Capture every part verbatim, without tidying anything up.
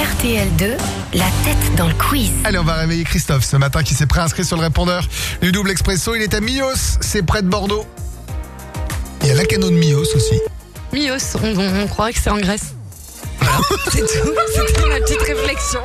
R T L deux, la tête dans le quiz. Allez, on va réveiller Christophe ce matin qui s'est préinscrit sur le répondeur du double expresso. Il est à Millos, c'est près de Bordeaux. Il y a Lacanau de Millos aussi. Millos, on, on, on croirait que c'est en Grèce. Voilà, c'est tout. C'était ma petite réflexion.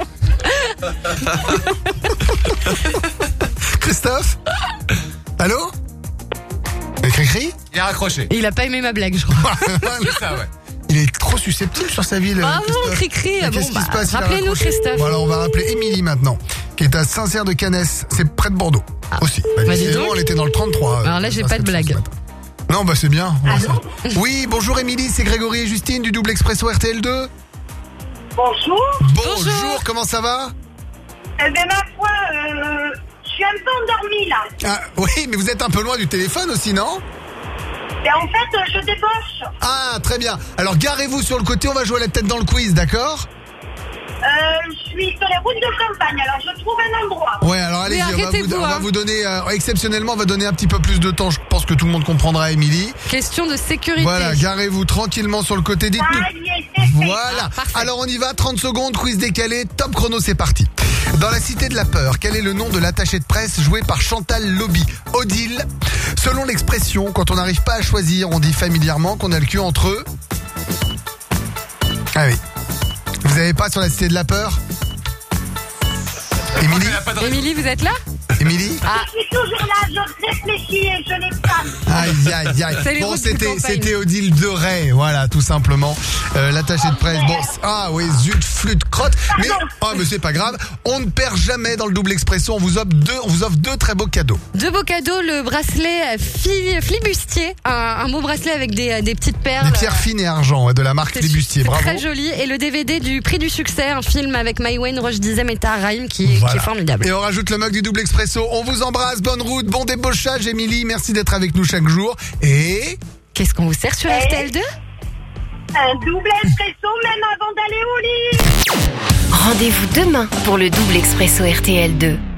Christophe? Allô? Cri-cri? Il a raccroché. Et il a pas aimé ma blague, je crois. C'est ça, ouais. Il est trop susceptible sur sa ville. Ah bon, Christophe. cri-cri. Mais Bon, qu'est-ce qui bah, se passe? Il a rappelez-nous, raccroché. Christophe. Bon, alors on va rappeler Émilie maintenant, qui est à Saint-Cyr-de-Canès. C'est près de Bordeaux aussi. Bah, Bah, dis décidément, donc. elle était dans le trente-trois. Alors là, j'ai pas de blague. Non, bah c'est bien. Ouais, ça- Oui, bonjour Émilie, c'est Grégory et Justine du double expresso R T L deux. Bonjour. Bonjour, Bonjour. comment ça va? Eh ben, ma foi, euh, je suis un peu endormie, là. Ah, oui, mais vous êtes un peu loin du téléphone aussi, non? Et en fait, euh, je débauche. Ah, très bien. Alors garez-vous sur le côté, on va jouer à la tête dans le quiz, d'accord? Euh, je suis sur les routes de campagne, alors je trouve un endroit. Ouais, alors allez-y, Mais on va vous, arrêtez-vous, on va hein. vous donner, euh, exceptionnellement, on va donner un petit peu plus de temps. Je pense que tout le monde comprendra, Émilie. Question de sécurité. Voilà, garez-vous tranquillement sur le côté. Dites-nous. Ça y est, c'est fait. Voilà. Ah, parfait. Alors on y va, trente secondes, quiz décalé, top chrono, c'est parti. Dans la cité de la peur, quel est le nom de l'attaché de presse joué par Chantal Lobby? Odile. Selon l'expression, quand on n'arrive pas à choisir, on dit familièrement qu'on a le cul entre eux. Ah oui. Vous avez pas sur la cité de la peur? Émilie? Il a pas de raison. Émilie, vous êtes là? Émilie? Ah, Je suis toujours là, je réfléchis et je n'ai pas. Aïe, aïe, aïe. C'est les Bon, routes de c'était, campagne. c'était Odile de Ray, voilà, tout simplement. Euh, l'attaché de presse. Bon, c- ah oui, zut, flûte, crotte. Mais, oh, mais c'est pas grave. On ne perd jamais dans le double expresso. On vous offre deux, on vous offre deux très beaux cadeaux. deux beaux cadeaux, le bracelet fi- flibustier, un, un beau bracelet avec des, des petites perles. Des pierres fines et argent, ouais, de la marque C'est Flibustier. c'est Bravo. très joli. Et le D V D du Prix du Succès, un film avec Maïwenn, Roche Dizem et Tahar Rahim qui, est- Voilà. qui est formidable. Et on rajoute le mug du double expresso. On vous embrasse. Bonne route, bon débauchage, Émilie. Merci d'être avec nous chaque jour. Et Qu'est-ce qu'on vous sert sur R T L deux? Un double espresso même avant d'aller au lit. Rendez-vous demain pour le double expresso R T L deux.